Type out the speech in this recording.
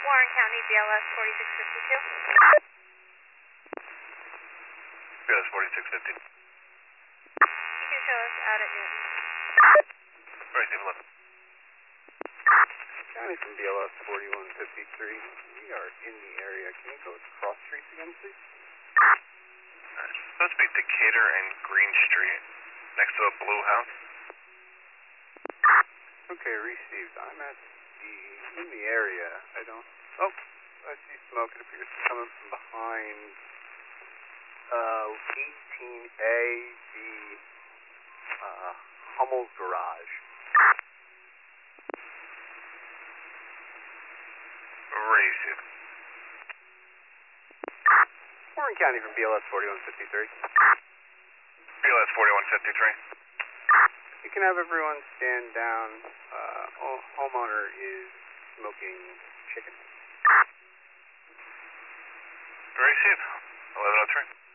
Warren County, BLS 4652. BLS 4650. You can show us out at Newton. Right, Steve 11. County from BLS 4153. We are in the area. Can you go to cross streets again, please? It's supposed to be Decatur and Green Street, next to a blue house. Okay, received. I'm in the area. I don't... Oh, I see smoke. It appears to be coming from behind 18A, the Hummel's garage. Receive. Warren County from BLS 4153. BLS 4153. You can have everyone stand down. Homeowner is smoking chicken. Receive. 1103.